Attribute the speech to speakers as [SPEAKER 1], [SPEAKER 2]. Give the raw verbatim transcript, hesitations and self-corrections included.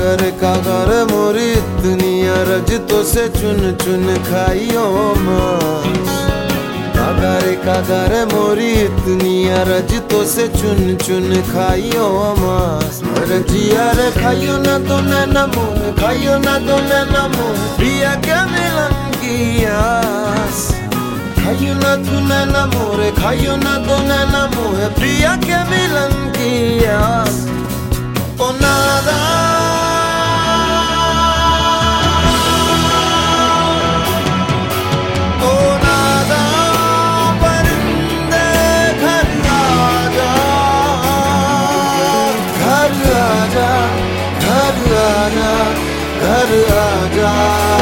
[SPEAKER 1] कागर कागर मोरी इतनी अरज तो से चुन चुन खाइयो मांस। कागर कागर मोरी इतनी अरज तो से चुन चुन खाइयो मांस। रजिया रे खाइयो ना तो नैना मोह, खाइयो ना तो नैना मोह, पिया क्या मिलन की आस। खाइयो ना तू नैना मोरे, खाइयो ना तो नैना मोह, प्रिया क्या मिलन की आस। ओ नादा ओ नादा परिंदे घर आजा, घर आजा, घर आजा, घर आजा।